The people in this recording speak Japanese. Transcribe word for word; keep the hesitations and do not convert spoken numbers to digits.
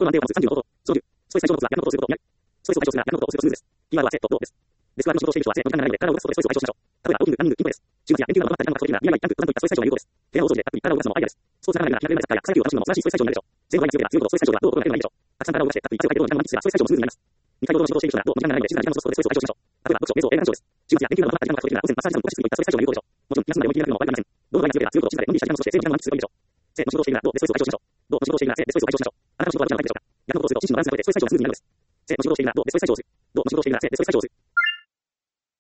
の安定を保つさんじゅうのこと。長寿。ストレス最小のコツは逆のことをすることになる。ストレスを解消するが逆のことをすること数です。キーワードはセット、どうです。デスクワークの仕事をしている人はセットの時間がないので、体を動かすことでストレスを解消しましょう。例えば、ウォーキング、ランニング、筋トレです。週末や連休などのために時間が確保できるが、見合い、ランク、プランといったストレス解消の有効です。部屋を掃除で、たっぷり体を動かすのもアイデアです。スポーツ仲間が気軽なサッカーや草野球を楽しむのも素晴らしいストレス解消になるでしょう。全部が必要では強いこと、ストレス解消ではどう行えばいいでしょう。たくさん体を動かして、たっぷり汗をかいてどうにか満喫すればストレス解消もスムーズになります。二回ほどの仕事をしている人がどう時間がないので、静かな時間の過ごすことでストレスを解消しましょう。例えば、読書、瞑想、映画鑑賞です。週末や連休などのために時間が確保できるが、午前マッサージなどのご質といったストレス解消の有効でしょう。もちろん、休んだり思い切りなくのも悪くありません。どうの場合が強いでは強いことを静かでのんびりした時間を過ごして、全部時間の満喫すればいいでしょう。生の仕事をしているが、どうでストレスを解消しましょう。どうの仕事をしているが、生でストレスを解消しましょう。あなたの仕事はどちらのタイプでしょうか。逆のことをすると、心身のバランスになるので、ストレス解消もスムーズになるのです。生の仕事をしているが、どうでストレス解消をする。どうの仕事をしているが、生でストレス解消をする。